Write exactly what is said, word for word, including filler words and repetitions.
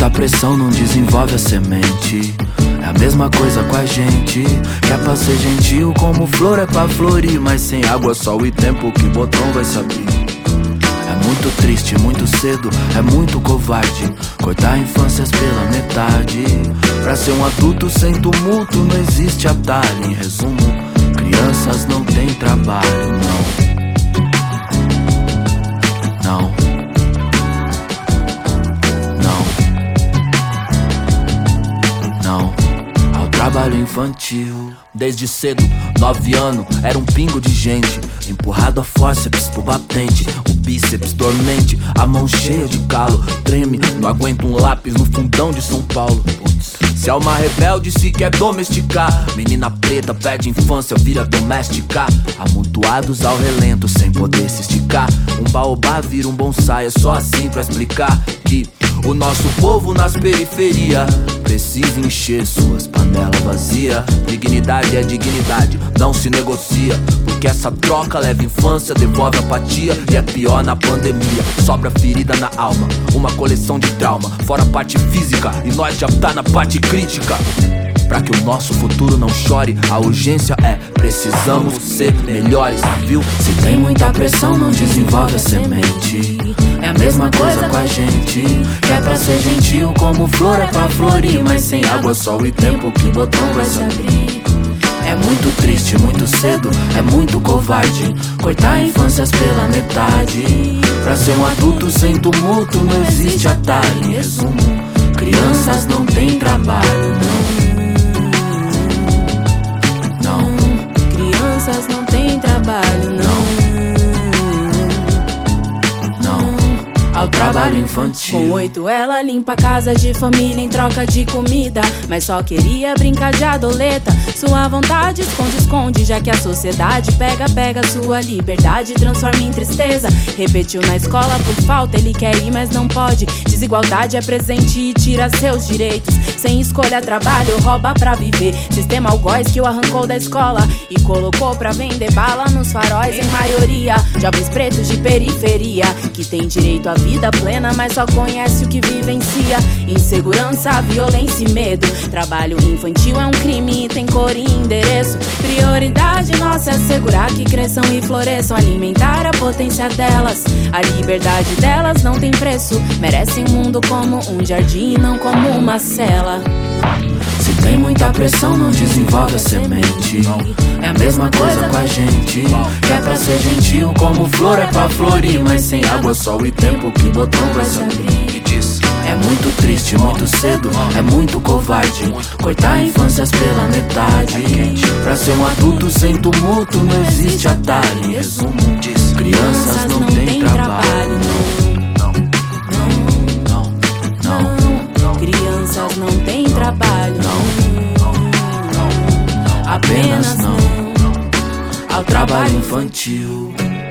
muita pressão não desenvolve a semente. É a mesma coisa com a gente, que é pra ser gentil como flor é pra florir. Mas sem água, sol e tempo, que botão vai se abrir? É muito triste, muito cedo, é muito covarde cortar infâncias pela metade. Pra ser um adulto sem tumulto não existe atalho. Em resumo, crianças não têm trabalho, não. Não. Não. Não. Ao trabalho infantil. Desde cedo, nove anos, era um pingo de gente empurrado a fórceps pro batente. O bíceps dormente, a mão cheia de calo. Treme, não aguenta um lápis no fundão de São Paulo. Se alma rebelde se quer domesticar, menina preta perde infância, vira doméstica. Amontoados ao relento, sem poder se esticar. Um baobá vira um bonsai, é só assim pra explicar que o nosso povo nas periferias precisa encher suas panelas vazias. Dignidade é dignidade, não se negocia, porque essa troca leva infância, devolve apatia. E é pior na pandemia, sobra ferida na alma, uma coleção de trauma, fora a parte física, e nós já tá na parte crítica. Pra que o nosso futuro não chore, a urgência é: precisamos ser melhores, viu? Se tem muita pressão não desenvolve a semente. É a mesma coisa com a gente, que é pra ser gentil como flor é pra florir. Mas sem água, sol e tempo, que botão vai se abrir? É muito triste, muito cedo, é muito covarde cortar infâncias pela metade. Pra ser um adulto sem tumulto não existe atalho. Em resumo, crianças não têm trabalho, não. Crianças não têm trabalho, não. Ao trabalho infantil. Com oito ela limpa a casa de família em troca de comida, mas só queria brincar de adoleta. Sua vontade esconde, esconde, já que a sociedade pega, pega sua liberdade, transforma em tristeza. Repetiu na escola por falta, ele quer ir mas não pode. Desigualdade é presente e tira seus direitos. Sem escolha trabalho, rouba pra viver. Sistema algoz que o arrancou da escola e colocou pra vender bala nos faróis em maioria. Jovens pretos de periferia que tem direito à vida plena, mas só conhece o que vivencia. Insegurança, violência e medo. Trabalho infantil é um crime e tem cor e endereço. Prioridade nossa é assegurar que cresçam e floresçam, alimentar a potência delas. A liberdade delas não tem preço, merecem um mundo como um jardim e não como uma cela. Se tem muita pressão não desenvolve a semente. É a mesma coisa com a gente, que é pra ser gentil como flor é pra florir. Mas sem água, sol e tempo, que botão vai se abrir? É muito triste, muito cedo, é muito covarde cortar infâncias pela metade. Pra ser um adulto sem tumulto não existe atalho. Em resumo, crianças não têm trabalho, não. Não, não, não. Crianças não têm trabalho, não. Apenas não ao trabalho infantil.